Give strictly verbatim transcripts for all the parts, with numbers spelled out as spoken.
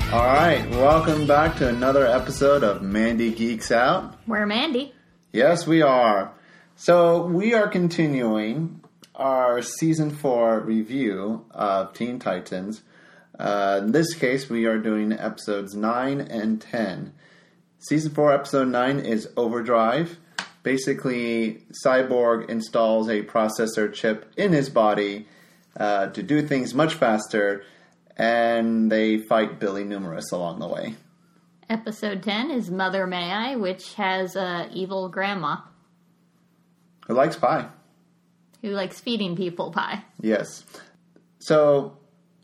Alright, welcome back to another episode of Mandy Geeks Out. We're Mandy. Yes, we are. So, we are continuing our Season four review of Teen Titans. Uh, in this case, we are doing episodes nine and ten. Season four, episode nine is Overdrive. Basically, Cyborg installs a processor chip in his body uh, to do things much faster, and they fight Billy Numerous along the way. Episode ten is Mother May I, which has a evil grandma. Who likes pie. Who likes feeding people pie. Yes. So,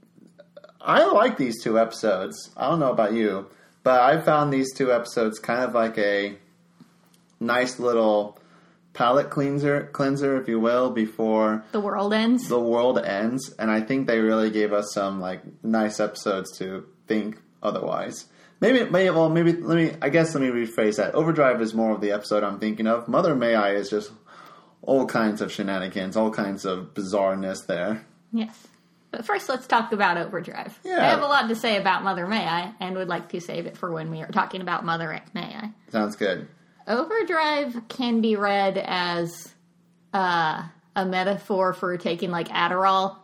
I like these two episodes. I don't know about you, but I found these two episodes kind of like a nice little palate cleanser, cleanser, if you will, before the world ends. The world ends, and I think they really gave us some like nice episodes to think otherwise. Maybe, maybe, well, maybe let me. I guess let me rephrase that. Overdrive is more of the episode I'm thinking of. Mother May I is just all kinds of shenanigans, all kinds of bizarreness there. Yes. But first, let's talk about Overdrive. Yeah. I have a lot to say about Mother May I, and would like to save it for when we are talking about Mother May I. Sounds good. Overdrive can be read as uh, a metaphor for taking, like, Adderall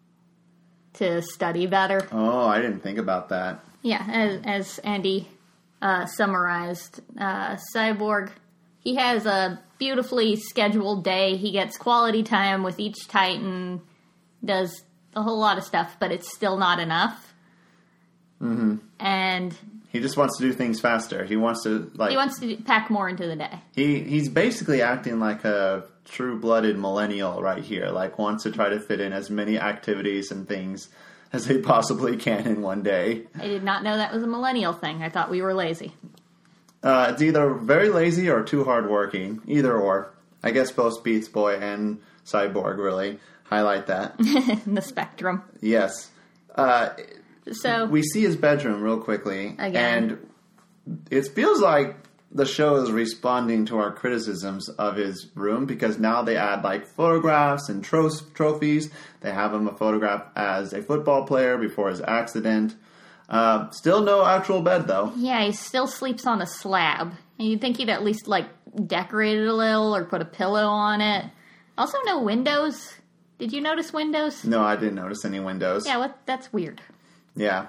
to study better. Oh, I didn't think about that. Yeah, as, as Andy uh, summarized, uh, Cyborg, he has a beautifully scheduled day. He gets quality time with each Titan, does a whole lot of stuff, but it's still not enough. Mm-hmm. And he just wants to do things faster. He wants to like he wants to pack more into the day. He he's basically acting like a true-blooded millennial right here. Like wants to try to fit in as many activities and things as they possibly can in one day. I did not know that was a millennial thing. I thought we were lazy. Uh, it's either very lazy or too hardworking. Either or. I guess both Beats Boy and Cyborg really highlight that. The spectrum. Yes. Uh, so we see his bedroom real quickly. Again. And it feels like the show is responding to our criticisms of his room because now they add like photographs and tro- trophies. They have him a photograph as a football player before his accident. Uh, still no actual bed, though. Yeah, he still sleeps on a slab. And you'd think he'd at least, like, decorate it a little or put a pillow on it. Also, no windows. Did you notice windows? No, I didn't notice any windows. Yeah, what? That's weird. Yeah.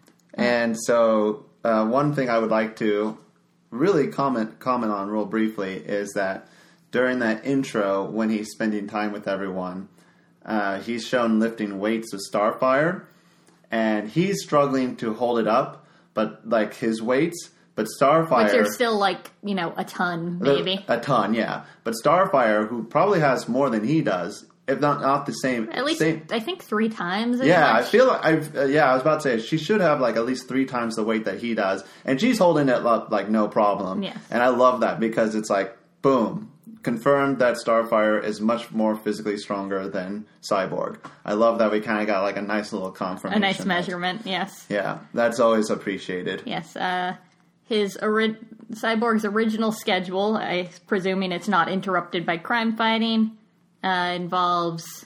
And so, uh, one thing I would like to really comment comment on real briefly is that during that intro, when he's spending time with everyone, uh, he's shown lifting weights with Starfire. And he's struggling to hold it up, but like his weights, but Starfire... Which are still like, you know, a ton, maybe. A ton, yeah. But Starfire, who probably has more than he does, if not not the same... At least, same, I think three times as Yeah, much. I feel like... I've, uh, yeah, I was about to say, she should have like at least three times the weight that he does. And she's holding it up like no problem. Yes. And I love that because it's like, boom... confirmed that Starfire is much more physically stronger than Cyborg. I love that we kind of got like a nice little confirmation. A nice measurement, yes. Yeah, that's always appreciated. Yes, uh, his ori- Cyborg's original schedule, I presuming it's not interrupted by crime fighting, uh, involves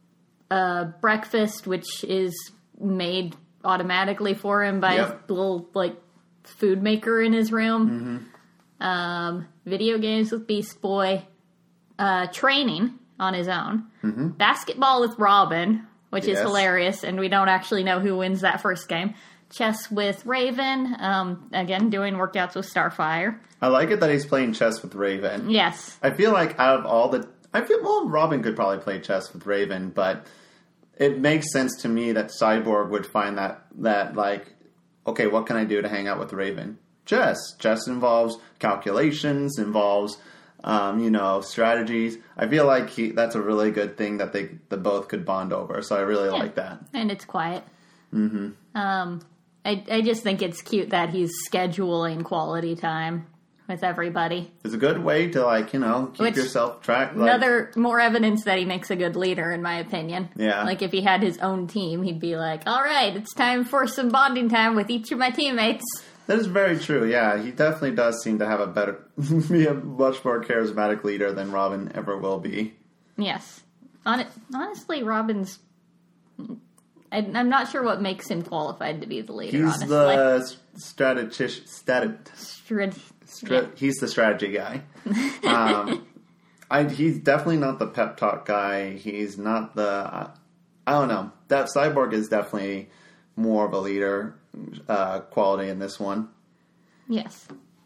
uh, breakfast, which is made automatically for him by Yep. a little like food maker in his room. Mm-hmm. Um, video games with Beast Boy, uh, training on his own, mm-hmm. basketball with Robin, which yes. is hilarious, and we don't actually know who wins that first game. Chess with Raven, um, again, doing workouts with Starfire. I like it that he's playing chess with Raven. Yes. I feel like out of all the... I feel, well, Robin could probably play chess with Raven, but it makes sense to me that Cyborg would find that, that like, okay, what can I do to hang out with Raven? Chess. Chess involves calculations, involves, um, you know, strategies. I feel like he, that's a really good thing that they the both could bond over. So I really Yeah. like that. And it's quiet. Mm-hmm. Um, I, I just think it's cute that he's scheduling quality time with everybody. It's a good way to, like, you know, keep Which, yourself track. Like, another, more evidence that he makes a good leader, in my opinion. Yeah. Like, if he had his own team, he'd be like, all right, it's time for some bonding time with each of my teammates. That is very true, yeah. He definitely does seem to have a better, be a much more charismatic leader than Robin ever will be. Yes. Hon- honestly, Robin's I, I'm not sure what makes him qualified to be the leader, He's honestly. the strategist. Strat, Strat- strat, yeah. He's the strategy guy. Um, I, he's definitely not the pep talk guy. He's not the... Uh, I don't know. That Cyborg is definitely more of a leader uh, quality in this one. Yes.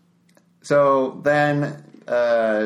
So then... Uh,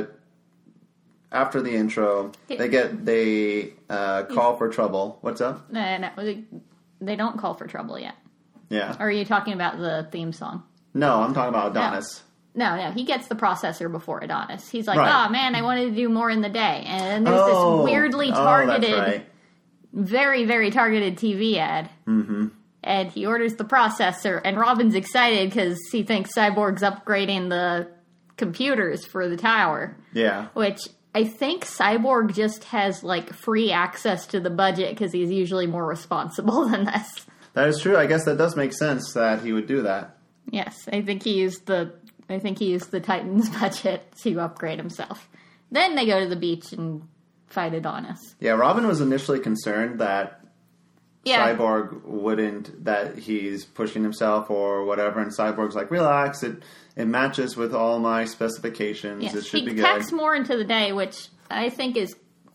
After the intro, they get they uh, call for trouble. What's up? No, no, they- they don't call for trouble yet. Yeah. Or are you talking about the theme song? No, I'm talking about Adonis. No, no, he gets the processor before Adonis. He's like, Right. oh man, I wanted to do more in the day. And there's Oh, this weirdly oh, that's targeted, right. very, very targeted T V ad. Mm-hmm. And he orders the processor, and Robin's excited because he thinks Cyborg's upgrading the computers for the tower. Yeah. Which... I think Cyborg just has, like, free access to the budget because he's usually more responsible than this. That is true. I guess that does make sense that he would do that. Yes, I think he used the I think he used the Titans budget to upgrade himself. Then they go to the beach and fight Adonis. Yeah, Robin was initially concerned that Yeah. Cyborg wouldn't, that he's pushing himself or whatever, and Cyborg's like, relax, it it matches with all my specifications, Yes, it should he be good. packs more into the day, which I think is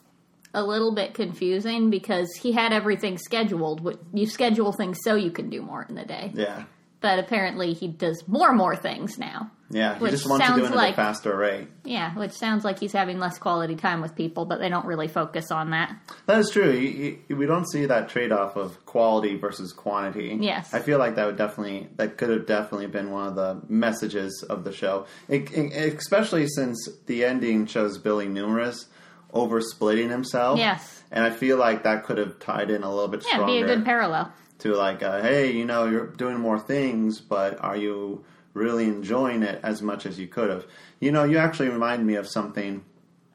a little bit confusing because he had everything scheduled. You schedule things so you can do more in the day. Yeah. But apparently he does more and more things now. Yeah, he Which just wants to do sounds it at like- a faster rate. Yeah, which sounds like he's having less quality time with people, but they don't really focus on that. That is true. You, you, we don't see that trade-off of quality versus quantity. Yes. I feel like that would definitely, that could have definitely been one of the messages of the show. It, it, especially since the ending shows Billy Numerous over-splitting himself. Yes. And I feel like that could have tied in a little bit Yeah, stronger. it'd be a good parallel. To like, uh, hey, you know, you're doing more things, but are you really enjoying it as much as you could have? You know, you actually remind me of something,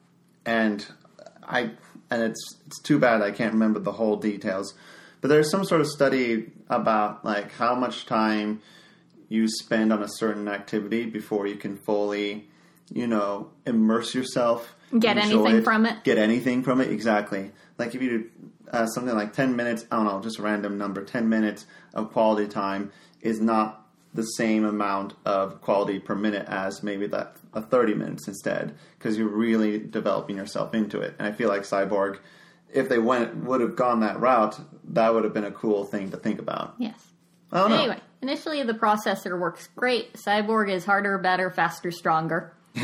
and I and it's it's too bad I can't remember the whole details, but there's some sort of study about like how much time you spend on a certain activity before you can fully, you know, immerse yourself, Get enjoy anything from it. Get anything from it, exactly. Like if you do uh, something like ten minutes, I don't know, just a random number, ten minutes of quality time is not the same amount of quality per minute as maybe that uh, thirty minutes instead, because you're really developing yourself into it. And I feel like Cyborg, if they went would have gone that route, that would have been a cool thing to think about. Yes. I don't know. Anyway, initially the processor works great. Cyborg is harder, better, faster, stronger. he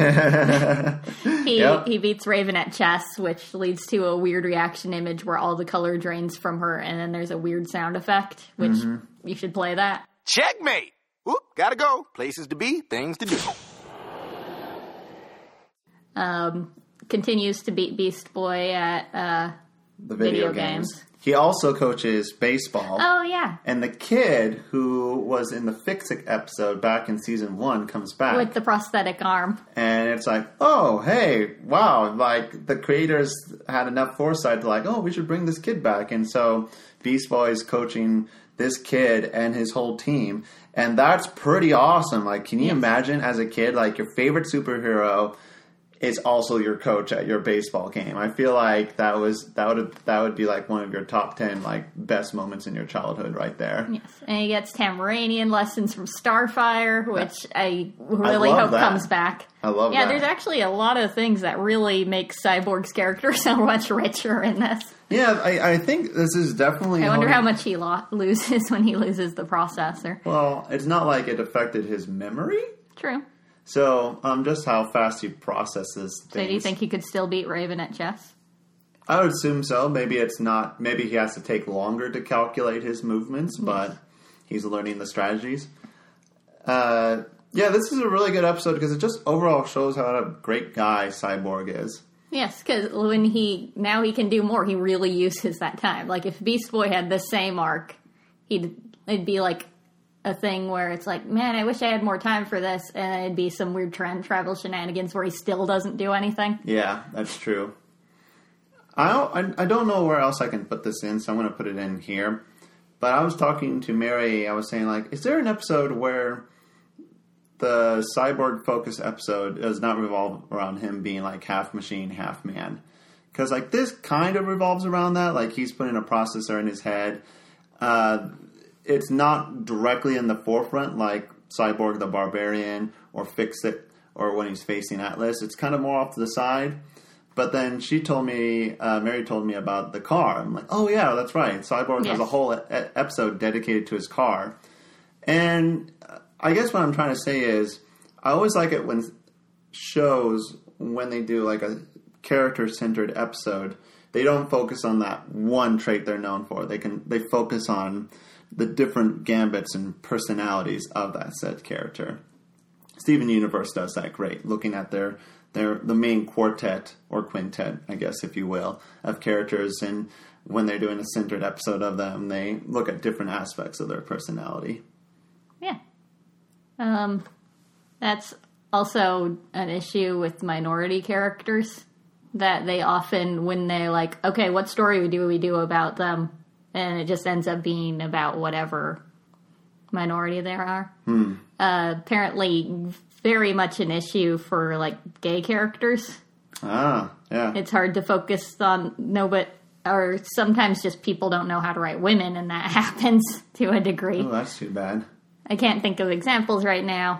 Yep. he beats Raven at chess, which leads to a weird reaction image where all the color drains from her, and then there's a weird sound effect, which Mm-hmm. you should play that. Checkmate! Oop, gotta go. Places to be, things to do. Um, continues to beat Beast Boy at uh, The video, Video games. games. He also coaches baseball. oh yeah, And the kid who was in the Fix-It episode back in season one comes back. with the prosthetic arm. And it's like, oh, hey, wow, like the creators had enough foresight to like, oh, we should bring this kid back. And so Beast Boy is coaching this kid and his whole team. And that's pretty awesome. Like, can you Yes. imagine as a kid, like your favorite superhero is also your coach at your baseball game? I feel like that was that would that would be like one of your top ten like best moments in your childhood right there. Yes, and he gets Tamaranian lessons from Starfire, which I really love hope that. comes back. I love yeah, that. there's actually a lot of things that really make Cyborg's character so much richer in this. Yeah, I, I think this is definitely. I wonder how much he lo- loses when he loses the processor. Well, it's not like it affected his memory. True. So, um, just how fast he processes things. So do you think he could still beat Raven at chess? I would assume so. Maybe it's not. Maybe he has to take longer to calculate his movements, but he's learning the strategies. Uh, yeah, this is a really good episode because it just overall shows how a great guy Cyborg is. Yes, because when he, now he can do more, he really uses that time. Like, if Beast Boy had the same arc, he'd, it'd be like a thing where it's like, man, I wish I had more time for this, and it'd be some weird trend travel shenanigans where he still doesn't do anything. Yeah, that's true. I don't, I, I don't know where else I can put this in, so I'm going to put it in here. But I was talking to Mary, I was saying, like, is there an episode where the Cyborg focus episode does not revolve around him being, like, half machine, half man? Because, like, this kind of revolves around that. Like, he's putting a processor in his head. uh, it's not directly in the forefront like Cyborg the Barbarian or Fix-It or when he's facing Atlas. It's kind of more off to the side. But then she told me, uh, Mary told me about the car. I'm like, oh yeah, that's right. Cyborg yes. has a whole e- episode dedicated to his car. And I guess what I'm trying to say is, I always like it when shows, when they do like a character-centered episode, they don't focus on that one trait they're known for. They can they focus on the different gambits and personalities of that said character. Steven Universe does that great, looking at their their the main quartet or quintet, I guess, if you will, of characters, and when they're doing a centered episode of them, they look at different aspects of their personality. Yeah. Um, that's also an issue with minority characters, that they often, when they're like, okay, what story do we do about them? And it just ends up being about whatever minority there are. Hmm. Uh, apparently very much an issue for, like, gay characters. Ah, yeah. It's hard to focus on, no, but, or sometimes just people don't know how to write women, and that happens to a degree. Oh, that's too bad. I can't think of examples right now,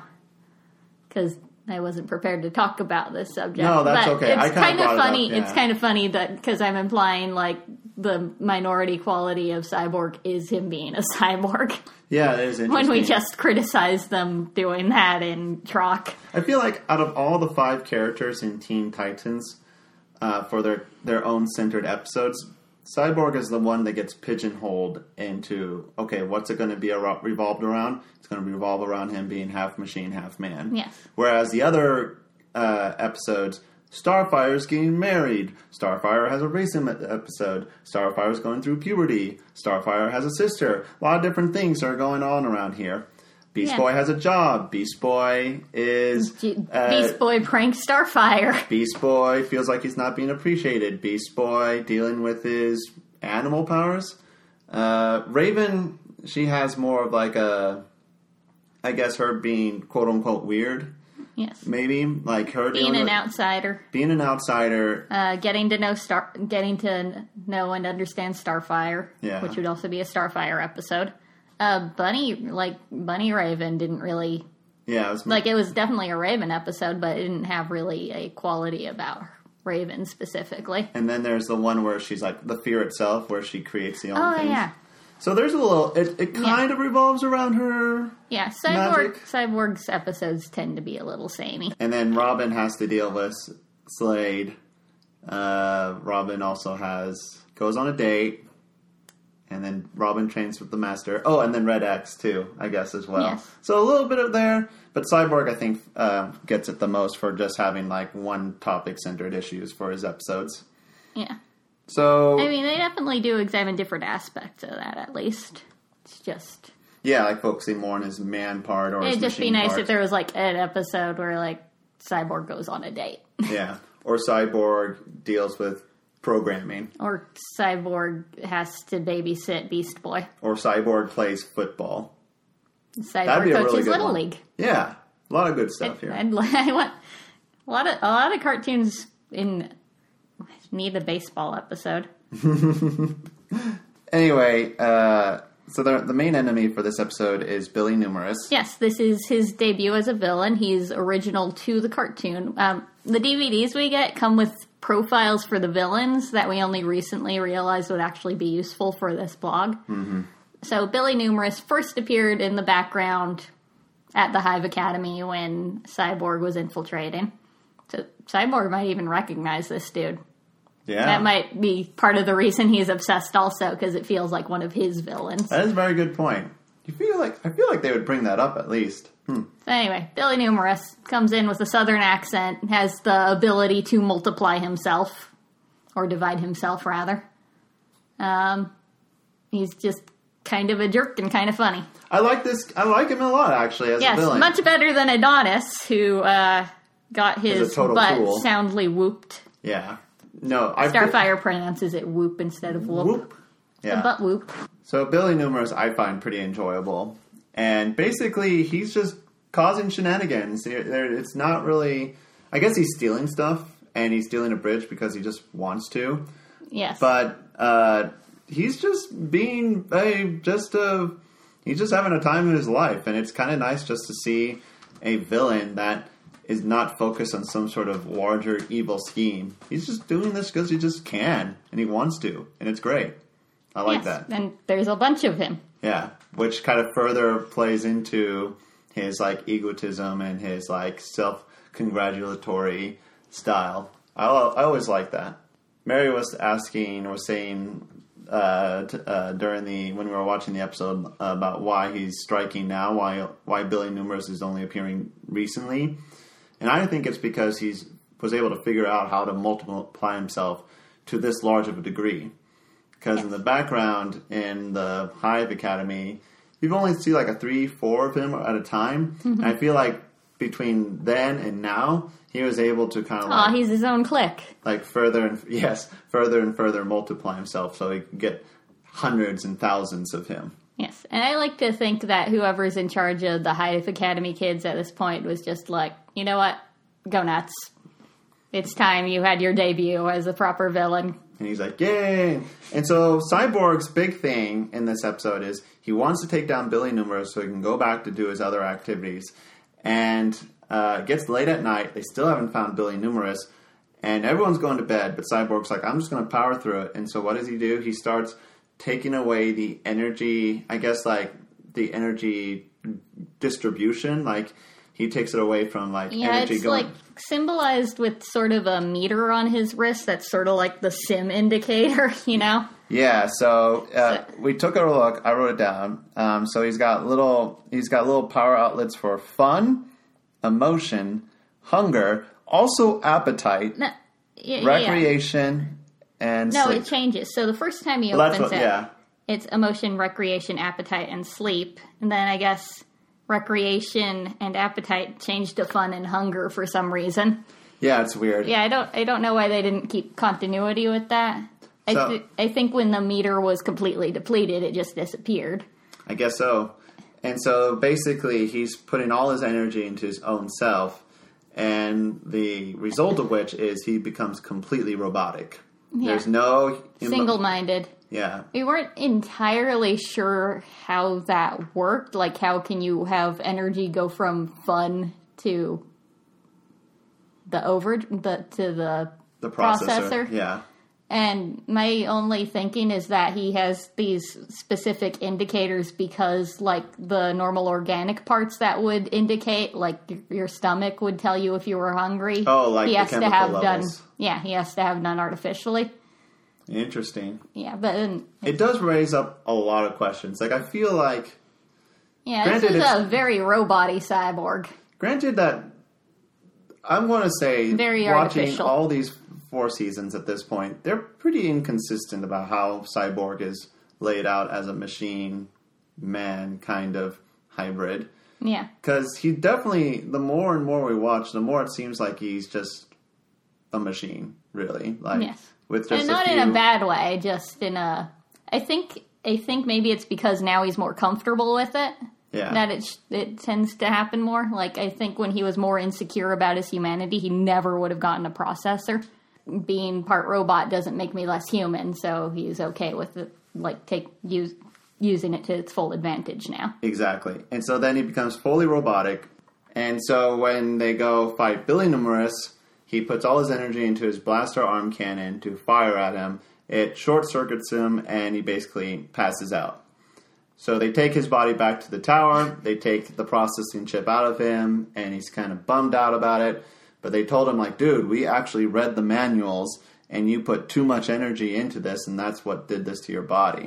because I wasn't prepared to talk about this subject. No, that's but okay. It's I kind of funny. It up, yeah. It's kind of funny that because I'm implying like the minority quality of Cyborg is him being a cyborg. Yeah, it is interesting. When we just criticize them doing that in Troc. I feel like out of all the five characters in Teen Titans uh, for their their own centered episodes, Cyborg is the one that gets pigeonholed into, okay, what's it going to be revolved around? It's going to revolve around him being half machine, half man. Yes. Whereas the other uh, episodes, Starfire's getting married. Starfire has a recent episode. Starfire's going through puberty. Starfire has a sister. A lot of different things are going on around here. Beast yeah. Boy has a job. Beast Boy is... Uh, Beast Boy pranks Starfire. Beast Boy feels like he's not being appreciated. Beast Boy dealing with his animal powers. Uh, Raven, she has more of like a... I guess her being quote-unquote weird. Yes. Maybe. Like her being an with, outsider. Being an outsider. Uh, getting to know Star... Getting to know and understand Starfire. Yeah. Which would also be a Starfire episode. Uh, Bunny, like, Bunny Raven didn't really... Yeah, it was... Like, it was definitely a Raven episode, but it didn't have really a quality about Raven specifically. And then there's the one where she's, like, the fear itself, where she creates the own oh, things. yeah. So there's a little... It, it kind yeah. of revolves around her Yeah, Cyborg, magic. Cyborg's episodes tend to be a little samey. And then Robin has to deal with Slade. Uh, Robin also has... Goes on a date. And then Robin trains with the Master. Oh, and then Red X, too, I guess, as well. Yes. So a little bit of there. But Cyborg, I think, uh, gets it the most for just having, like, one topic-centered issues for his episodes. Yeah. So... I mean, they definitely do examine different aspects of that, at least. It's just... Yeah, like focusing more on his man part or his It'd just be machine nice part. if there was, like, an episode where, like, Cyborg goes on a date. Yeah. Or Cyborg deals with... programming. Or Cyborg has to babysit Beast Boy. Or Cyborg plays football. Cyborg coaches really Little one. League. Yeah. A lot of good stuff I'd, here. I'd, I want a lot of a lot of cartoons in need a baseball episode. Anyway, uh, so the the main enemy for this episode is Billy Numerous. Yes, this is his debut as a villain. He's original to the cartoon. Um, the D V Ds we get come with profiles for the villains that we only recently realized would actually be useful for this blog. Mm-hmm. So Billy Numerous first appeared in the background at the Hive Academy when Cyborg was infiltrating. So Cyborg might even recognize this dude. Yeah. That might be part of the reason he's obsessed also, because it feels like one of his villains. That is a very good point. You feel like I feel like they would bring that up at least. Hmm. So anyway, Billy Numerous comes in with a southern accent, has the ability to multiply himself, or divide himself, rather. Um, he's just kind of a jerk and kind of funny. I like this. I like him a lot, actually, as yes, a villain. Much better than Adonis, who uh, got his butt tool. soundly whooped. Yeah. No, I Starfire pronounces it whoop instead of whoop. Whoop. Yeah. The butt whoop. So Billy Numerous I find pretty enjoyable. And basically, he's just causing shenanigans. It's not really... I guess he's stealing stuff, and he's stealing a bridge because he just wants to. Yes. But uh, he's just being a just a he's just having a time in his life, and it's kind of nice just to see a villain that is not focused on some sort of larger evil scheme. He's just doing this because he just can, and he wants to, and it's great. I like yes, that. And there's a bunch of him. Yeah, which kind of further plays into his like egotism and his like self-congratulatory style. I, I always like that. Mary was asking or saying uh, t- uh, during the when we were watching the episode about why he's striking now, why why Billy Numerous is only appearing recently, and I think it's because he's was able to figure out how to multiply himself to this large of a degree. Because yes. in the background in the Hive Academy, you've only see like a three, four of him at a time. Mm-hmm. And I feel like between then and now, he was able to kind of like... Aw, he's his own clique. Like further and, yes, further and further multiply himself so he could get hundreds and thousands of him. Yes, and I like to think that whoever's in charge of the Hive Academy kids at this point was just like, you know what, go nuts. It's time you had your debut as a proper villain. And he's like, yay! And so Cyborg's big thing in this episode is he wants to take down Billy Numerous so he can go back to do his other activities. And uh, it gets late at night. They still haven't found Billy Numerous. And everyone's going to bed. But Cyborg's like, I'm just going to power through it. And so what does he do? He starts taking away the energy, I guess, like, the energy distribution. Like, he takes it away from, like, yeah, energy it's going... like symbolized with sort of a meter on his wrist that's sort of like the sim indicator, you know? Yeah, so, uh, so we took a look. I wrote it down. Um, so he's got little he's got little power outlets for fun, emotion, hunger, also appetite, no, yeah, recreation, yeah. and no, sleep. it changes. So the first time he well, opens what, it, yeah. it's emotion, recreation, appetite, and sleep. And then I guess recreation and appetite changed to fun and hunger for some reason. Yeah, it's weird. Yeah, I don't I don't know why they didn't keep continuity with that. I, So- th- I think when the meter was completely depleted, it just disappeared. I guess so. And so basically he's putting all his energy into his own self, and the result of which is he becomes completely robotic. Yeah. There's no... Single-minded. Yeah. We weren't entirely sure how that worked. Like, how can you have energy go from fun to the over the to the, The processor. processor? Yeah. And my only thinking is that he has these specific indicators because, like, the normal organic parts that would indicate, like, your stomach would tell you if you were hungry. Oh, like he the has chemical to have levels. done. Yeah, he has to have done artificially. Interesting. Yeah, but then, It does raise up a lot of questions. Like, I feel like... yeah, Granted, this is it's- a very robot-y cyborg. Granted that... I'm going to say, Very watching artificial. all these four seasons at this point, they're pretty inconsistent about how Cyborg is laid out as a machine-man kind of hybrid. Yeah. Because he definitely, the more and more we watch, the more it seems like he's just a machine, really. Like, Yes. with just And a not few... in a bad way, just in a... I think I think maybe it's because now he's more comfortable with it. Yeah. That it, sh- it tends to happen more. Like, I think when he was more insecure about his humanity, he never would have gotten a processor. Being part robot doesn't make me less human, so he's okay with it, like, take use, using it to its full advantage now. Exactly. And so then he becomes fully robotic. And so when they go fight Billy Numerous, he puts all his energy into his blaster arm cannon to fire at him. It short-circuits him, and he basically passes out. So they take his body back to the tower, they take the processing chip out of him, and he's kind of bummed out about it. But they told him, like, dude, we actually read the manuals, and you put too much energy into this, and that's what did this to your body.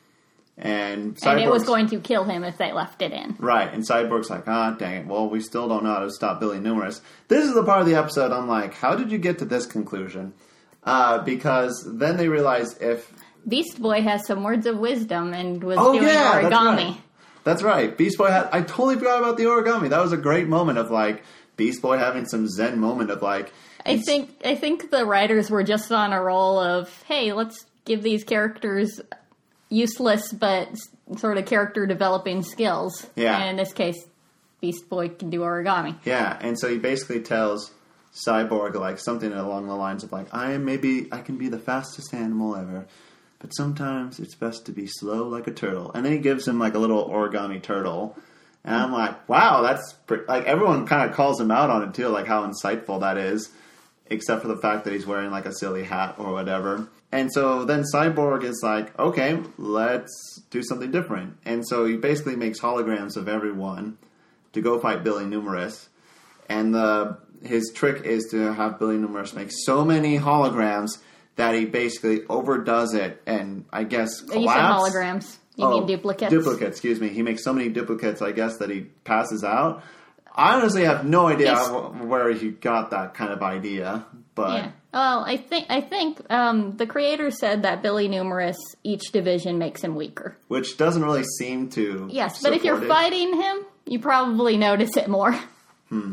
And, and it was going to kill him if they left it in. Right, and Cyborg's like, ah, dang it, well, we still don't know how to stop Billy Numerous. This is the part of the episode I'm like, how did you get to this conclusion? Uh, because then they realize if... Beast Boy has some words of wisdom and was Oh, doing yeah, origami. that's right. That's right. Beast Boy had... I totally forgot about the origami. That was a great moment of, like, Beast Boy having some zen moment of, like... I think I think the writers were just on a roll of, hey, let's give these characters useless but sort of character developing skills. Yeah. And in this case, Beast Boy can do origami. Yeah, and so he basically tells Cyborg, like, something along the lines of, like, I am maybe... I can be the fastest animal ever. but sometimes it's best to be slow like a turtle. And then he gives him like a little origami turtle. And I'm like, wow, that's pretty, like everyone kind of calls him out on it too, like how insightful that is, except for the fact that he's wearing like a silly hat or whatever. And so then Cyborg is like, okay, let's do something different. And so he basically makes holograms of everyone to go fight Billy Numerous. And the his trick is to have Billy Numerous make so many holograms that he basically overdoes it and I guess collapse. You said holograms. You oh, mean duplicates? Duplicates, excuse me. He makes so many duplicates, I guess, that he passes out. I honestly have no idea He's, where he got that kind of idea, but yeah. Well, I think I think um, the creator said that Billy Numerous, each division makes him weaker, which doesn't really seem to. Yes, but if you're it. fighting him, you probably notice it more. Hmm.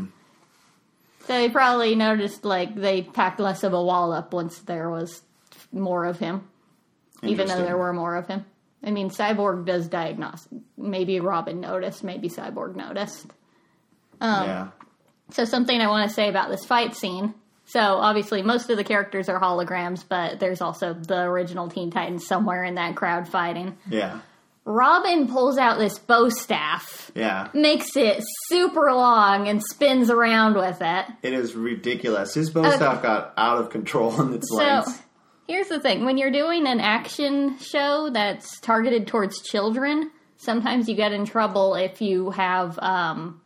So he probably noticed like they packed less of a wall up once there was more of him, even though there were more of him. I mean, Cyborg does diagnose. Maybe Robin noticed. Maybe Cyborg noticed. Um, yeah. So something I want to say about this fight scene. So obviously most of the characters are holograms, but there's also the original Teen Titans somewhere in that crowd fighting. Yeah. Robin pulls out this bow staff. Yeah. Makes it super long and spins around with it. It is ridiculous. His bow staff okay. got out of control in its so, length. Here's the thing. When you're doing an action show that's targeted towards children, sometimes you get in trouble if you have um,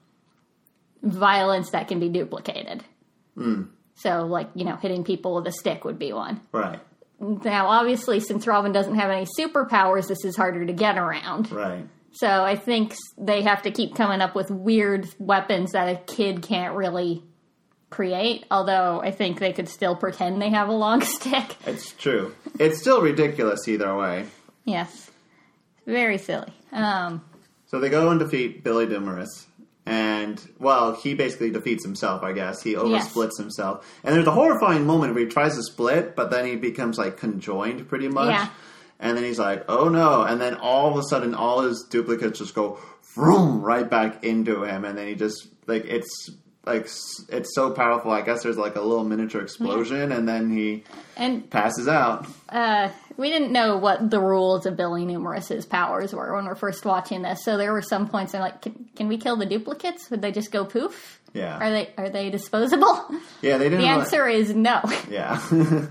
violence that can be duplicated. Mm. So, like, you know, hitting people with a stick would be one. Right. Now, obviously, since Robin doesn't have any superpowers, this is harder to get around. Right. So I think they have to keep coming up with weird weapons that a kid can't really create, although I think they could still pretend they have a long stick. It's true. It's still ridiculous either way. Yes. Very silly. Um, so they go and defeat Billy Numerous. And, well, he basically defeats himself, I guess. He oversplits yes. himself. And there's a horrifying moment where he tries to split, but then he becomes, like, conjoined pretty much. Yeah. And then he's like, oh no. And then all of a sudden, all his duplicates just go, vroom, right back into him. And then he just, like, it's... Like, it's so powerful. I guess there's, like, a little miniature explosion, yeah. and then he and, passes out. Uh, we didn't know what the rules of Billy Numerous's powers were when we were first watching this, so there were some points I'm like, can, can we kill the duplicates? Would they just go poof? Yeah. Are they are they disposable? Yeah, they didn't... The answer like... is no. Yeah.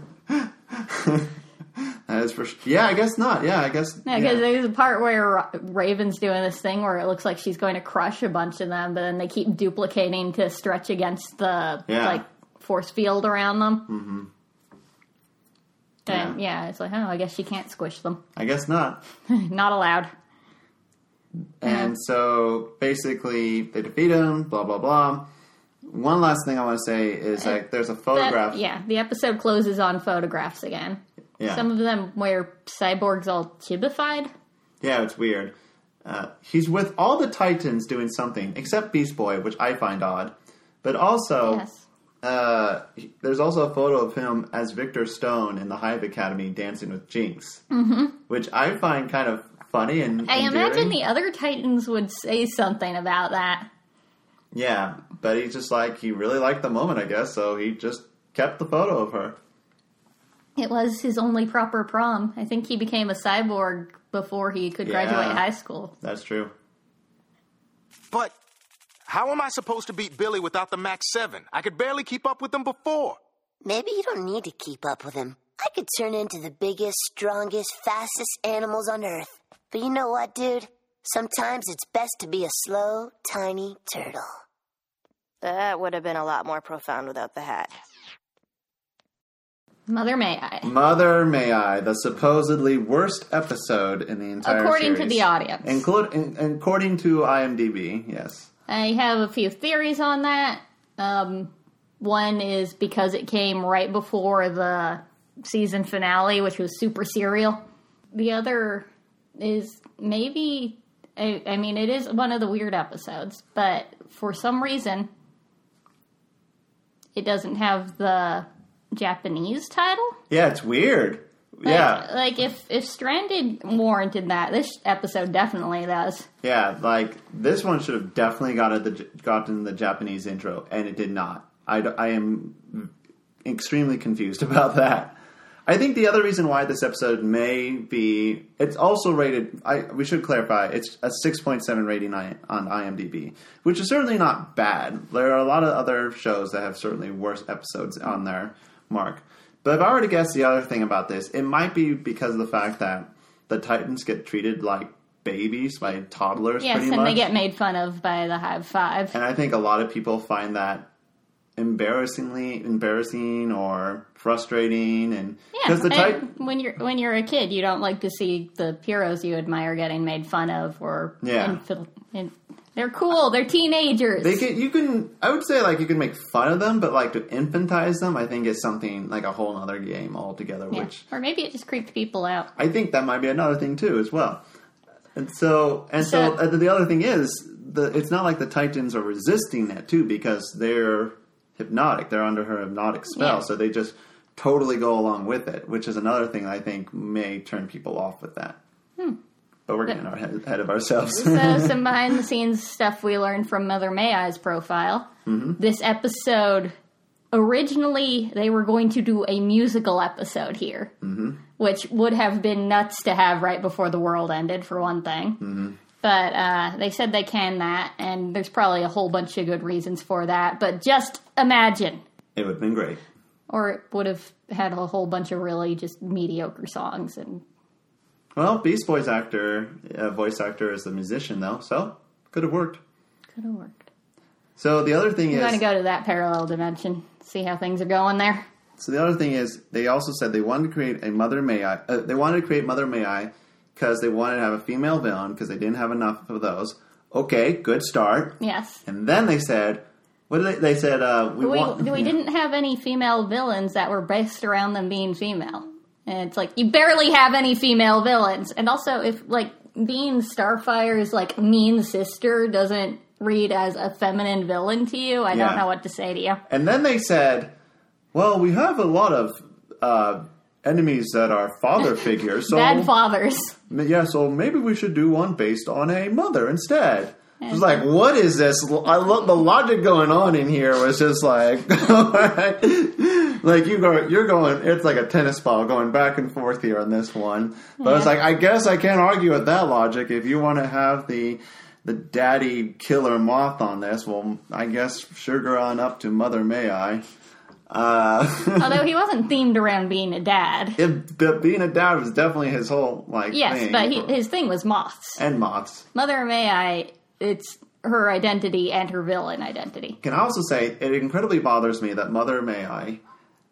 That is for sure. Yeah, I guess not. Yeah, I guess. Yeah, because yeah. there's a part where Raven's doing this thing where it looks like she's going to crush a bunch of them, but then they keep duplicating to stretch against the yeah. like force field around them. Mm-hmm. And yeah. yeah, it's like, oh, I guess she can't squish them. I guess not. Not allowed. And yeah. so basically, they defeat him. Blah blah blah. One last thing I want to say is uh, like, there's a photograph. That, yeah, the episode closes on photographs again. Yeah. Some of them where Cyborg's all chibified. Yeah, it's weird. Uh, he's with all the Titans doing something, except Beast Boy, which I find odd. But also, yes. uh, there's also a photo of him as Victor Stone in the Hive Academy dancing with Jinx, mm-hmm. which I find kind of funny and I endearing. imagine the other Titans would say something about that. Yeah, but he's just like, he really liked the moment, I guess, so he just kept the photo of her. It was his only proper prom. I think he became a cyborg before he could yeah, graduate high school. That's true. But how am I supposed to beat Billy without the Max seven? I could barely keep up with him before. Maybe you don't need to keep up with him. I could turn into the biggest, strongest, fastest animals on Earth. But you know what, dude? Sometimes it's best to be a slow, tiny turtle. That would have been a lot more profound without the hat. Mother May I. Mother May I, the supposedly worst episode in the entire according series. to the audience. Inclu- in, according to IMDb, yes. I have a few theories on that. Um, one is because it came right before the season finale, which was super serial. The other is maybe... I, I mean, it is one of the weird episodes, but for some reason, it doesn't have the Japanese title. Yeah, it's weird. Like, yeah. Like, if, if Stranded warranted that, this episode definitely does. Yeah, like, this one should have definitely gotten the, gotten the Japanese intro, and it did not. I, I am extremely confused about that. I think the other reason why this episode may be... It's also rated... I, we should clarify. It's a six point seven rating on, on IMDb, which is certainly not bad. There are a lot of other shows that have certainly worse episodes on their mark. But if I were to guess the other thing about this, it might be because of the fact that the Titans get treated like babies by toddlers, yes, pretty and much. they get made fun of by the Hive Five. And I think a lot of people find that embarrassingly embarrassing or frustrating, and Yeah, the and type when you're when you're a kid, you don't like to see the heroes you admire getting made fun of, or Yeah. infil- in, they're cool, they're teenagers. they can you can I would say like you can make fun of them, but like to infantize them, I think is something like a whole other game altogether. Yeah. Which Or maybe it just creeped people out. I think that might be another thing too as well. And so and so, So- uh, the other thing is the it's not like the Titans are resisting it too, because they're hypnotic. They're under her hypnotic spell, Yeah. so they just totally go along with it, which is another thing I think may turn people off with that. Hmm. But we're getting our head, ahead of ourselves. So some behind the scenes stuff we learned from Mother May I's profile. Mm-hmm. This episode, originally they were going to do a musical episode here, Mm-hmm. which would have been nuts to have right before the world ended, for one thing. Mm-hmm. But uh, they said they can that, and there's probably a whole bunch of good reasons for that. But just imagine. It would have been great. Or it would have had a whole bunch of really just mediocre songs. And Well, Beast Boy's actor, uh, voice actor, is a musician, though, so could have worked. could have worked. So the other thing We're going is... to go to that parallel dimension, see how things are going there. So the other thing is, they also said they wanted to create a Mother May I... Uh, they wanted to create Mother May I because they wanted to have a female villain, because they didn't have enough of those. Okay, good start. Yes. And then they said... What did they... They said, uh... We, We, want, we yeah. didn't have any female villains that were based around them being female. And it's like, you barely have any female villains. And also, if, like, being Starfire's, like, mean sister doesn't read as a feminine villain to you, I Yeah. don't know what to say to you. And then they said, well, we have a lot of uh, enemies that are father figures. So Bad fathers. Yeah, so maybe we should do one based on a mother instead. It was like, what is this? I love the logic going on in here was just like, like you go, you're going. It's like a tennis ball going back and forth here on this one. But Yeah. it's like, I guess I can't argue with that logic. If you want to have the the daddy killer moth on this, well, I guess sugar on up to Mother May I. Uh, Although he wasn't themed around being a dad. it, but being a dad was definitely his whole like Yes, thing. but he, his thing was moths. and moths. Mother May I, it's her identity and her villain identity. Can I also say it incredibly bothers me that Mother May I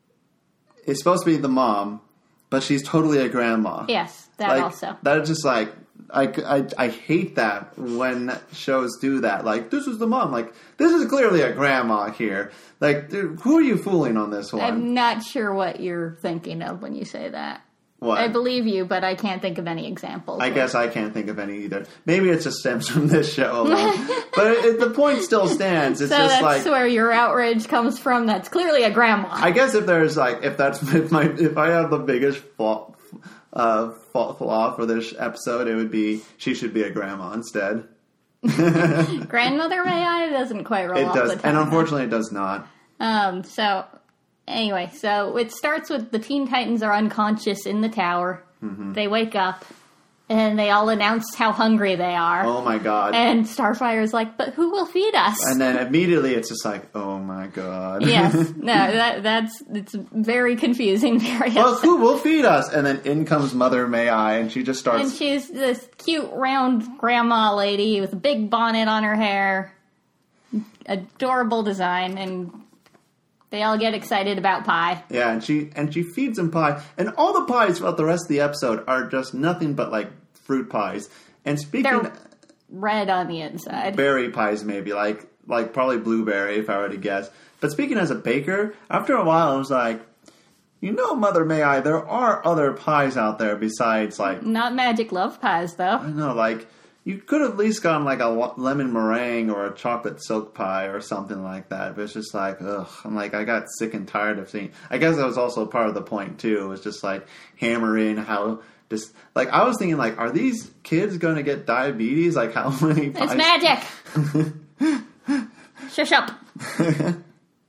is supposed to be the mom, but she's totally a grandma. Yes, that like, also. That is just like I, I, I hate that when shows do that. Like, this is the mom. Like, this is clearly a grandma here. Like, dude, who are you fooling on this one? I'm not sure what you're thinking of when you say that. What? I believe you, but I can't think of any examples. I guess I can't think of any either. Maybe it just stems from this show alone. But it, it, the point still stands. It's so just that's like... where your outrage comes from. That's clearly a grandma. I guess if there's like... If that's... If, my, if I have the biggest flaw, uh, flaw for this episode, it would be she should be a grandma instead. Grandmother May I doesn't quite roll It off does. the tongue. And unfortunately, it does not. Um, so, anyway, so it starts with the Teen Titans are unconscious in the tower. Mm-hmm. They wake up, and they all announce how hungry they are. Oh my god. And Starfire's like, but who will feed us? And then immediately it's just like, oh my god. Yes, no, that that's it's very confusing, very Well, upsetting. who will feed us? And then in comes Mother May I, and she just starts... And she's this cute, round grandma lady with a big bonnet on her hair. Adorable design, and they all get excited about pie. Yeah, and she and she feeds them pie. And all the pies throughout the rest of the episode are just nothing but, like, fruit pies. And speaking... They're red on the inside. Berry pies, maybe. Like, like probably blueberry, if I were to guess. But speaking as a baker, after a while I was like, you know, Mother May I, there are other pies out there besides, like... Not magic love pies, though. I don't know, like... You could have at least gotten like a lemon meringue or a chocolate silk pie or something like that. But it's just like, ugh. I'm like, I got sick and tired of seeing... I guess that was also part of the point, too. It was just like hammering how... just like I was thinking, like, are these kids going to get diabetes? Like, how many pies... It's magic! Shush up.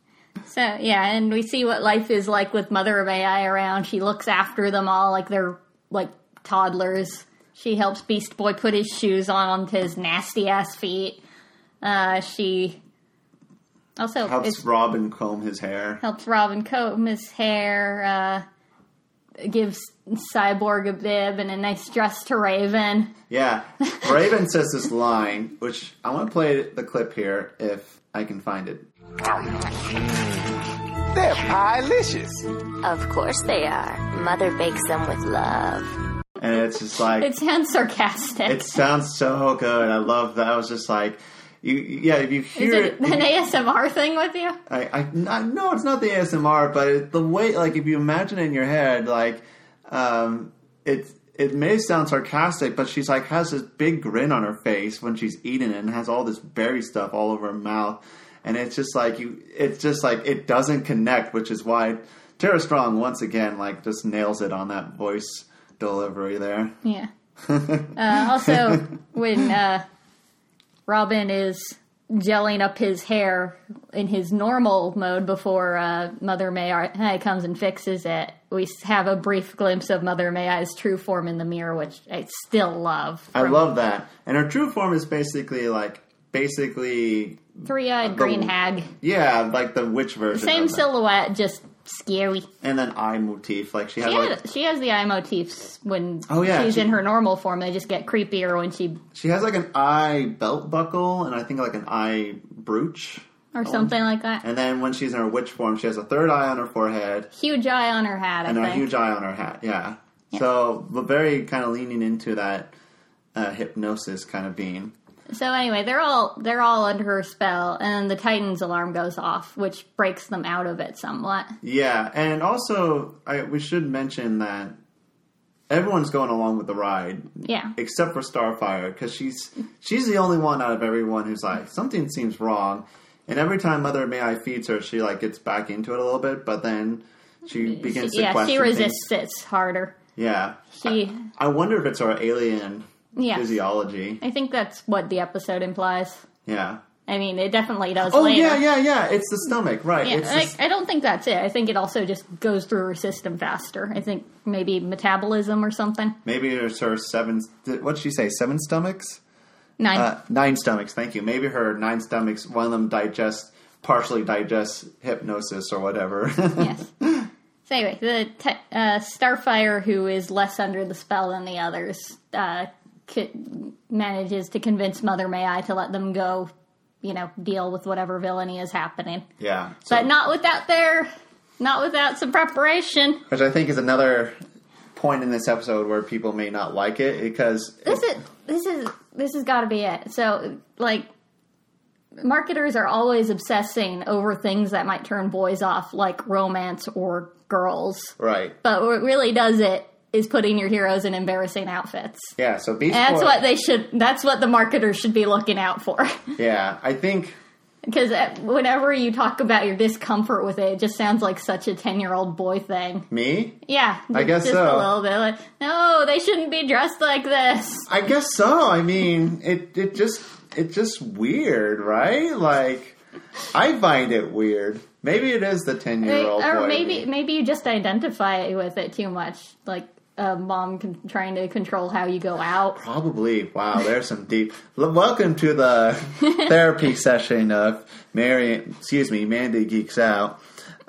So, yeah, and we see what life is like with Mother May I around. She looks after them all like they're, like, toddlers. She helps Beast Boy put his shoes on onto his nasty-ass feet. Uh, she also... Helps Robin comb his hair. Helps Robin comb his hair, uh, gives Cyborg a bib and a nice dress to Raven. Yeah. Raven says this line, which I want to play the clip here if I can find it. They're pie-licious. Of course they are. Mother bakes them with love. And it's just like... It sounds sarcastic. It sounds so good. I love that. I was just like... You, yeah, if you hear Is it it... an A S M R thing with you? I, I, I no, it's not the A S M R, but it, the way, like, if you imagine it in your head, like, um, it it may sound sarcastic, but she's like has this big grin on her face when she's eating it, and has all this berry stuff all over her mouth, and it's just like you, it's just like it doesn't connect, which is why Tara Strong once again like just nails it on that voice delivery there. Yeah. uh, also, when uh, Robin is gelling up his hair in his normal mode before uh, Mother May I comes and fixes it, we have a brief glimpse of Mother May I's true form in the mirror, which I still love. I love that. And her true form is basically like, basically... Three-eyed green hag. Yeah, like the witch version. Same of that. silhouette, just scary. And then eye motif. Like she has She, like... has, she has the eye motifs when Oh, yeah, she's she- in her normal form. They just get creepier when she... She has like an eye belt buckle, and I think like an eye brooch. Or something like that. And then when she's in her witch form, she has a third eye on her forehead. Huge eye on her hat, I And think. a huge eye on her hat, yeah. Yeah. So, but very kind of leaning into that uh, hypnosis kind of being. So anyway, they're all they're all under her spell, and the Titan's alarm goes off, which breaks them out of it somewhat. Yeah, and also, I, we should mention that everyone's going along with the ride. Yeah. Except for Starfire, because she's, she's the only one out of everyone who's like, something seems wrong. And every time Mother May I feeds her, she like gets back into it a little bit, but then she begins She, to yeah, question she resists things. it harder. Yeah. She, I wonder if it's our alien yeah, physiology. I think that's what the episode implies. Yeah. I mean, it definitely does Oh, later. yeah, yeah, yeah. It's the stomach, right. Yeah, it's I, the, I don't think that's it. I think it also just goes through her system faster. I think maybe metabolism or something. maybe it's her seven, what'd she say, seven stomachs? Nine. Uh, nine stomachs, thank you. Maybe her nine stomachs, one of them digests, partially digests hypnosis or whatever. Yes. So anyway, the te- uh, Starfire, who is less under the spell than the others, uh, c- manages to convince Mother May I to let them go, you know, deal with whatever villainy is happening. Yeah. So, But not without their, not without some preparation. which I think is another point in this episode where people may not like it, because... This is, this is, this has got to be it. So, like, marketers are always obsessing over things that might turn boys off, like romance or girls. Right. But what really does it is putting your heroes in embarrassing outfits. Yeah, so Beast And that's Boy... what they should, that's what the marketers should be looking out for. Yeah, I think... Because whenever you talk about your discomfort with it, it just sounds like such a ten-year-old boy thing. Me? Yeah. I guess just so. a little bit. Like, no, they shouldn't be dressed like this. I guess so. I mean, it it just it's just weird, right? Like, I find it weird. Maybe it is the ten-year-old Or boy. maybe me. maybe you just identify with it too much. Like a mom con- trying to control how you go out. Probably. Wow, there's some deep... L- Welcome to the therapy session of Mary... Excuse me, Mandy Geeks Out.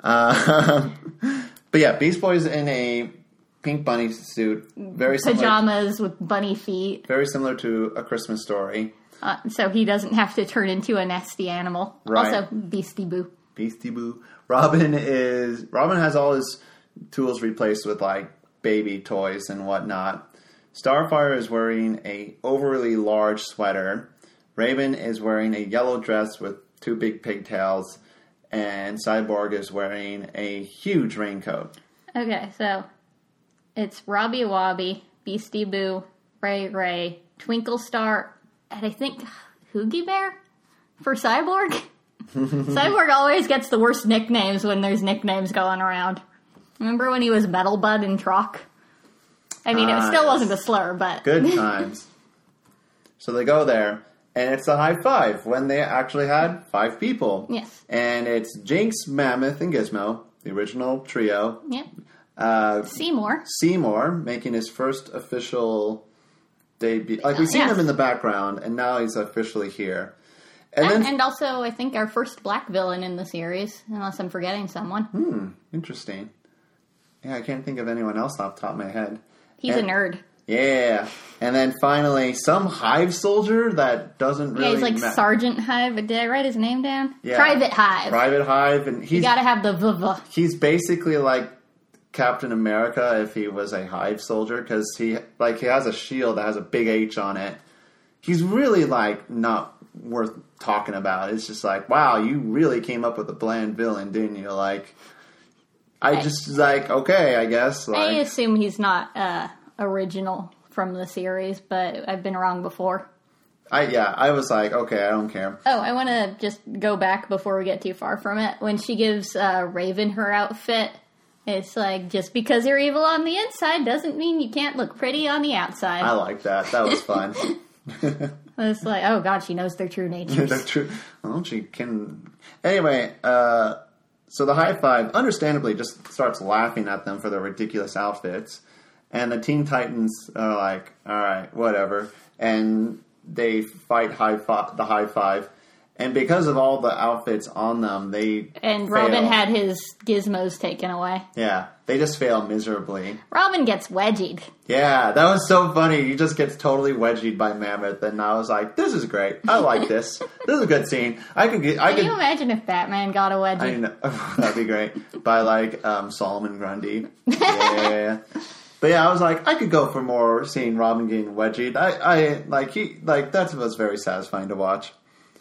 Uh, but yeah, Beast Boy's in a pink bunny suit. Very similar, Pajamas with bunny feet. very similar to A Christmas Story. Uh, so he doesn't have to turn into a nasty animal. Right. Also, Beastie Boo. Beastie Boo. Robin is... Robin has all his tools replaced with, like, baby toys and whatnot. Starfire is wearing a overly large sweater. Raven is wearing a yellow dress with two big pigtails. And Cyborg is wearing a huge raincoat. Okay, so it's Robbie Wobby, Beastie Boo, Ray Ray, Twinkle Star, and I think Hoogie Bear for Cyborg. Cyborg always gets the worst nicknames when there's nicknames going around. Remember when he was Metal Bud in Troc? I mean, it Ah, still yes. wasn't a slur, but... Good times. So they go there, And it's a high five when they actually had five people. Yes. And it's Jinx, Mammoth, and Gizmo, the original trio. Yep. Uh, Seymour. Seymour making his first official debut. Like, we've seen Yes. him in the background, and now he's officially here. And, And, then, and also, I think, our first black villain in the series, unless I'm forgetting someone. hmm, interesting. Yeah, I can't think of anyone else off the top of my head. He's and, a nerd. Yeah. And then finally, some Hive soldier that doesn't really... Yeah, he's like ma- Sergeant Hive. Did I write his name down? Yeah. Private Hive. Private Hive, and he's... You gotta have the v-v. He's basically like Captain America if he was a Hive soldier, because he like he has a shield that has a big H on it. He's really like not worth talking about. It's just like, wow, you really came up with a bland villain, didn't you? Like, I just like, okay, I guess. Like, I assume he's not uh, original from the series, but I've been wrong before. I yeah, I was like, okay, I don't care. Oh, I want to just go back before we get too far from it. When she gives uh, Raven her outfit, it's like, just because you're evil on the inside doesn't mean you can't look pretty on the outside. I like that. That was fun. It's like, oh god, she knows their true natures. That's true. Well, she can. Anyway, uh, so the High Five, understandably, just starts laughing at them for their ridiculous outfits, and the Teen Titans are like, "All right, whatever," and they fight High Fi- the High Five, and because of all the outfits on them, they And fail. Robin had his gizmos taken away. yeah, they just fail miserably. Robin gets wedgied. Yeah, that was so funny. He just gets totally wedgied by Mammoth, and I was like, "This is great. I like this. This is a good scene. I could get. I Can could. you imagine if Batman got a wedgie? I know that'd be great by like um, Solomon Grundy. Yeah, but yeah, I was like, I could go for more seeing Robin getting wedgied. I, I like he like that was very satisfying to watch.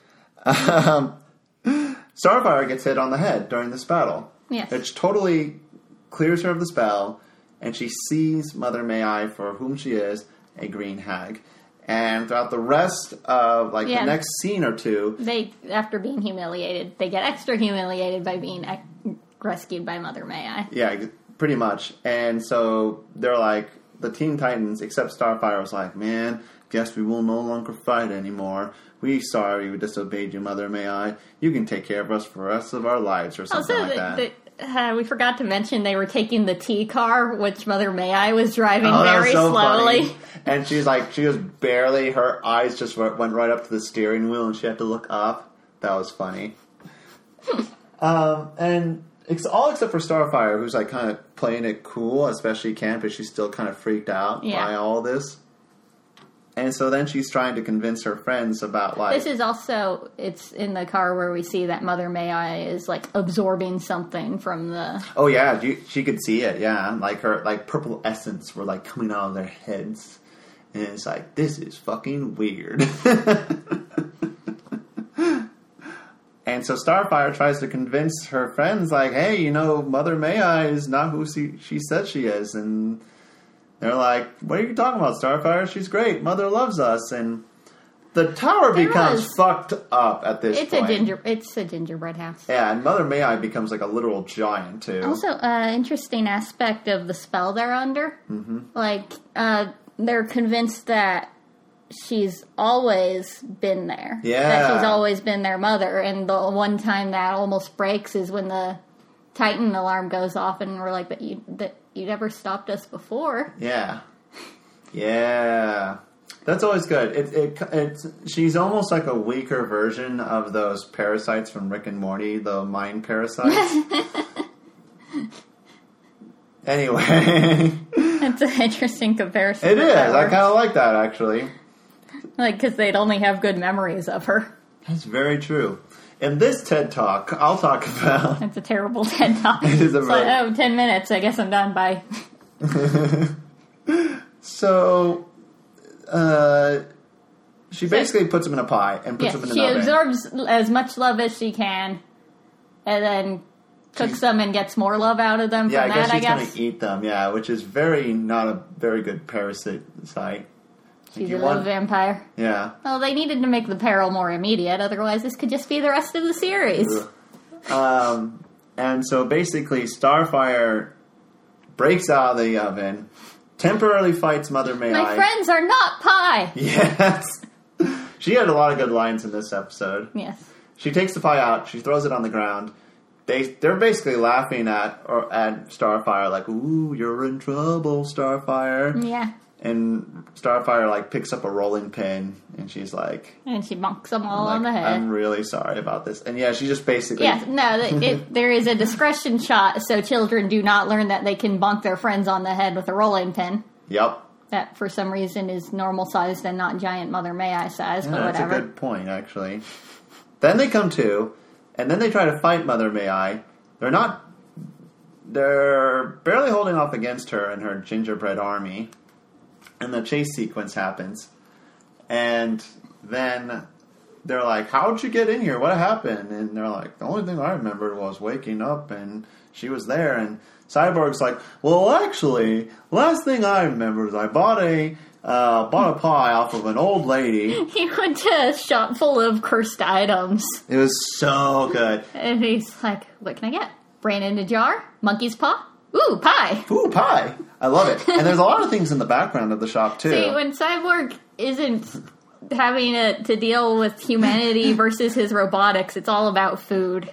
Um, Starfire gets hit on the head during this battle. Yes. Which totally clears her of the spell, and she sees Mother May-I for whom she is, a green hag. And throughout the rest of like Yeah. the next scene or two, They, after being humiliated, they get extra humiliated by being ec- rescued by Mother May-I. yeah, pretty much. And so they're like, the Teen Titans, except Starfire, was like, man, guess we will no longer fight anymore. We sorry we disobeyed you, Mother May-I. You can take care of us for the rest of our lives, or something Also, like the, that. the, uh, we forgot to mention they were taking the T car, which Mother May-I was driving Oh, that was very so slowly. funny. And she's like, she was barely, her eyes just went went right up to the steering wheel, and she had to look up. That was funny. um, and it's all except for Starfire, who's like kind of playing it cool, as best she can, but she's still kind of freaked out Yeah. by all this. And so then she's trying to convince her friends about like, This is also, it's in the car where we see that Mother May-I is like absorbing something from the... oh yeah, you, she could see it, yeah, like her like purple essence were like coming out of their heads, and it's like, this is fucking weird. And so Starfire tries to convince her friends, like, hey, you know, Mother May-I is not who she, she says she is. And they're like, what are you talking about, Starfire? She's great. Mother loves us. And the tower There becomes was- fucked up at this It's point. a ginger. It's a gingerbread house. Yeah, and Mother May-I becomes like a literal giant, too. Also, uh, interesting aspect of the spell they're under. Mm-hmm. Like, uh, they're convinced that she's always been there. Yeah. That she's always been their mother. And the one time that almost breaks is when the Titan alarm goes off, and we're like, but you, that you never stopped us before. Yeah. Yeah. That's always good. It, it, it's, she's almost like a weaker version of those parasites from Rick and Morty, the mind parasites. Anyway. It's an interesting comparison. It but is. that I works. kind of like that, actually. Like, because they'd only have good memories of her. That's very true. In this TED Talk, I'll talk about... It's a terrible TED Talk. It is a It's like, really- oh, ten minutes. I guess I'm done. Bye. So, uh, she basically puts them in a pie and puts Yeah, them in she an oven. absorbs as much love as she can, and then cooks She's- them and gets more love out of them Yeah, I from guess that, I she's going guess. to eat them, yeah, which is very not a very good parasite. She's you a want- little vampire. Yeah. Well, they needed to make the peril more immediate, otherwise this could just be the rest of the series. Um, and so basically, Starfire breaks out of the oven, temporarily fights Mother May-I. My friends are not pie! Yes. She had a lot of good lines in this episode. Yes. She takes the pie out. She throws it on the ground. They they're basically laughing at or at Starfire, like, "Ooh, you're in trouble, Starfire." Yeah. And Starfire like picks up a rolling pin, and she's like, And she bonks them all like, on the head. "I'm really sorry about this." And yeah, she just basically Yes, no, it, it, there is a discretion shot so children do not learn that they can bonk their friends on the head with a rolling pin. Yep. That, for some reason, is normal sized and not giant Mother May I size, Yeah, but that's whatever. a good point, actually. Then they come to, and then they try to fight Mother May I. They're not. They're barely holding off against her and her gingerbread army. And the chase sequence happens. And then they're like, "How'd you get in here? What happened?" And they're like, "The only thing I remembered was waking up and she was there." And Cyborg's like, "Well, actually, last thing I remember is I bought a uh, bought a pie off of an old lady." He went to a shop full of cursed items. It was so good. And he's like, "What can I get? Brain in a jar? Monkey's paw? Ooh, pie!" Ooh, pie. I love it. And there's a lot of things in the background of the shop, too. See, when Cyborg isn't having a, to deal with humanity versus his robotics, it's all about food.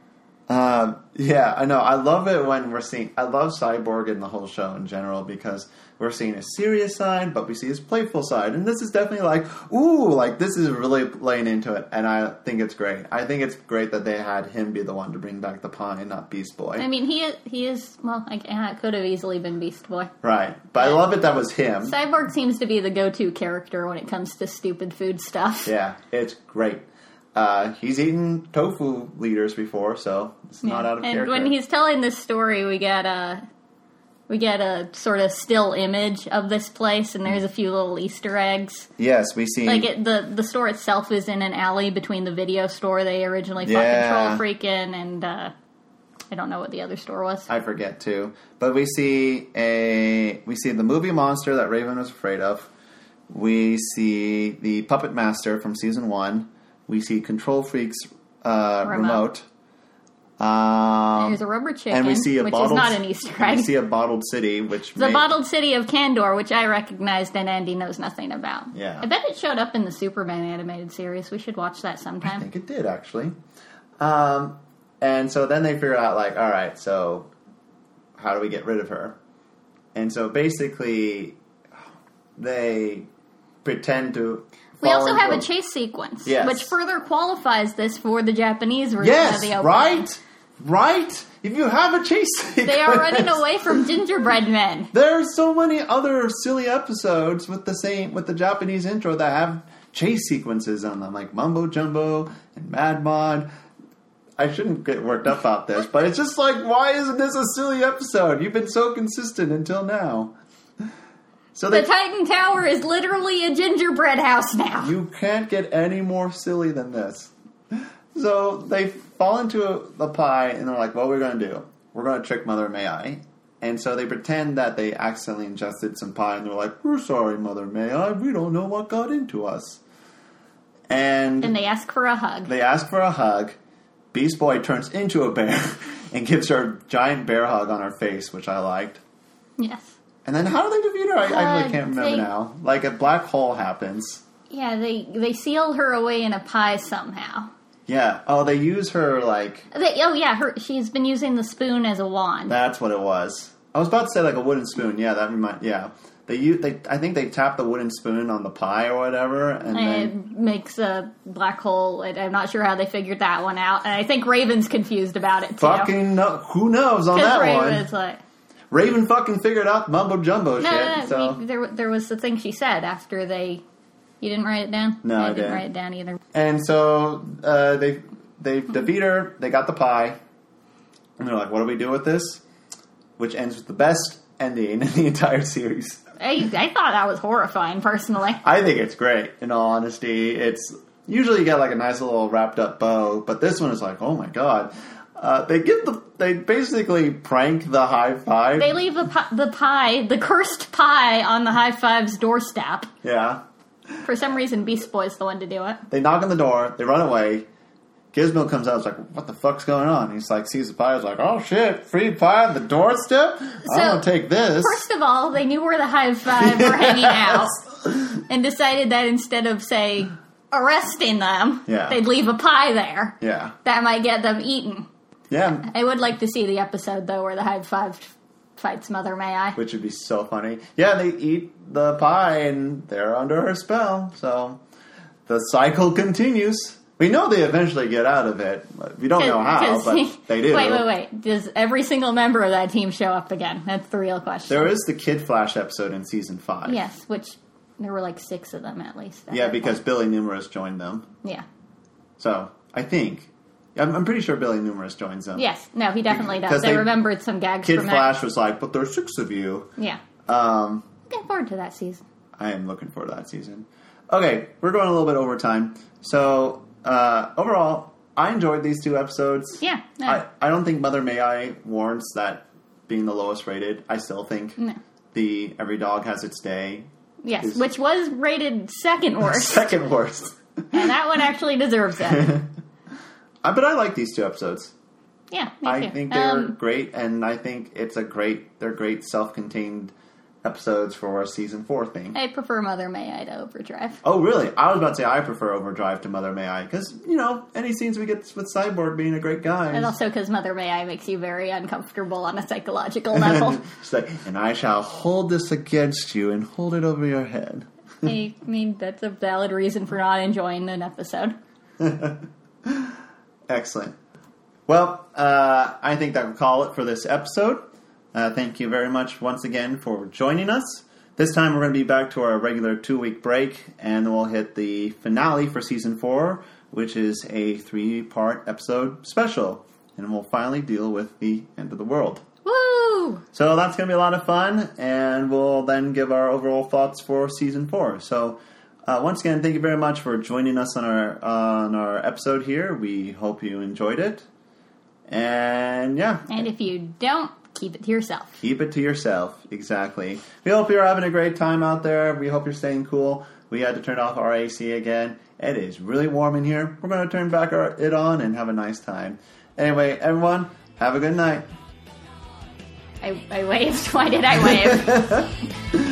Um, yeah, I know. I love it when we're seeing... I love Cyborg in the whole show in general because we're seeing his serious side, but we see his playful side. And this is definitely like, ooh, like this is really laying into it. And I think it's great. I think it's great that they had him be the one to bring back the pie and not Beast Boy. I mean, he is, he is well, like, yeah, it could have easily been Beast Boy. Right. But I love it that was him. Cyborg seems to be the go-to character when it comes to stupid food stuff. Yeah, it's great. Uh, he's eaten tofu leaders before, so it's not Yeah. out of and character. when he's telling this story, we get a we get a sort of still image of this place, and there's a few little Easter eggs. Yes, we see... Like it, the the store itself is in an alley between the video store they originally fought Yeah. Control Freak in, and uh, I don't know what the other store was. I forget too. But we see a we see the movie monster that Raven was afraid of. We see the Puppet Master from season one. We see Control Freak's uh, remote. Remote. Um, There's a rubber chicken, and we see a which bottled, is not an Easter and egg. we see a bottled city, which The may- bottled city of Kandor, which I recognized and Andy knows nothing about. Yeah. I bet it showed up in the Superman animated series. We should watch that I sometime. think it did actually. Um, and so then they figure out like, all right, so how do we get rid of her? And so basically, they pretend to. We fall also into have a chase sequence, Yes. which further qualifies this for the Japanese version Yes, of the opening. right, right. If you have a chase sequence, They are running away from gingerbread men. There are so many other silly episodes with the same with the Japanese intro that have chase sequences on them, like Mumbo Jumbo and Mad Mod. I shouldn't get worked up about this, but it's just like, why isn't this a silly episode? You've been so consistent until now. So The they, Titan Tower is literally a gingerbread house now. you can't get any more silly than this. So they fall into a, the pie, and they're like, what are we going to do? We're going to trick Mother May I. And so they pretend that they accidentally ingested some pie, and they're like, we're sorry, Mother May I. We don't know what got into us. And, And they ask for a hug. they ask for a hug. Beast Boy turns into a bear and gives her a giant bear hug on her face, which I liked. Yes. And then how do they defeat her? I, I really Uh, can't remember they- now. Like a black hole happens. Yeah, they, they seal her away in a pie somehow. Yeah. Oh, they use her like... They, oh, yeah, her, she's been using the spoon as a wand. That's what it was. I was about to say like a wooden spoon. Yeah, that remind. Yeah, they use. They I think they tap the wooden spoon on the pie or whatever, and And then it makes a black hole. And I'm not sure how they figured that one out. And I think Raven's confused about it, too. fucking no, who knows on Because that Raven's one. like... Raven fucking figured out mumbo jumbo No, shit. no, no. so we- there, there was the thing she said after they... You didn't write it down? No, I I didn't didn't. write it down either. and so uh, they they defeat her. They got the pie, and they're like, "What do we do with this?" Which ends with the best ending in the entire series. I, I thought that was horrifying, personally. I think it's great. In all honesty, it's usually you get like a nice little wrapped up bow, but this one is like, oh my god. Uh, they give the they basically prank the high five. They leave the pi- the pie, the cursed pie, on the High Five's doorstep. Yeah, For some reason, Beast Boy's the one to do it. they knock on the door. They run away. Gizmo comes out. It's like, what the fuck's going on? He's like, sees the pie. He's like, oh shit, free pie on the doorstep. I'm gonna take this. First of all, they knew where the High Five were hanging out, and decided that instead of, say, arresting them. Yeah. They'd leave a pie there. Yeah. That might get them eaten. Yeah. I would like to see the episode, though, where the Hive Five fights Mother May I. Which would be so funny. Yeah, they eat the pie and they're under her spell. So the cycle continues. We know they eventually get out of it. We don't know how, but they do. Wait, wait, wait. Does every single member of that team show up again? That's the real question. There is the Kid Flash episode in season five. Yes, which there were like six of them at least. Yeah, because point. Billy Numerous joined them. Yeah. So, I think. I'm, I'm pretty sure Billy Numerous joins them. Yes. No, he definitely does. They, I remembered some gags Kid from Flash that. was like, but there's six of you. Yeah. Um, looking forward to that season. I am looking forward to that season. Okay, we're going a little bit over time. So, uh, overall, I enjoyed these two episodes. Yeah. No. I, I don't think Mother May I warrants that being the lowest rated. I still think no. the Every Dog Has Its Day. Yes, is which was rated second worst. Second worst. And that one actually deserves it. uh, but I like these two episodes. Yeah, me I too. think they're um, great, and I think it's a great, they're great self-contained episodes for a season four thing. I prefer Mother May I to Overdrive. Oh, really? I was about to say I prefer Overdrive to Mother May I, because, you know, any scenes we get with Cyborg being a great guy. And also because Mother May I makes you very uncomfortable on a psychological level. She's like, and I shall hold this against you and hold it over your head. I mean, that's a valid reason for not enjoying an episode. Excellent. Well, uh, I think that will call it for this episode. Uh, thank you very much once again for joining us. This time we're going to be back to our regular two-week break, and then we'll hit the finale for Season four, which is a three-part episode special. And we'll finally deal with the end of the world. Woo! So that's going to be a lot of fun, and we'll then give our overall thoughts for Season four. So uh, once again, thank you very much for joining us on our, on our episode here. We hope you enjoyed it. And yeah. And if you don't, keep it to yourself. Keep it to yourself, exactly. We hope you're having a great time out there. We hope you're staying cool. We had to turn off our A C again. It is really warm in here. We're going to turn back our, it on and have a nice time. Anyway, everyone, have a good night. I, I waved. Why did I wave?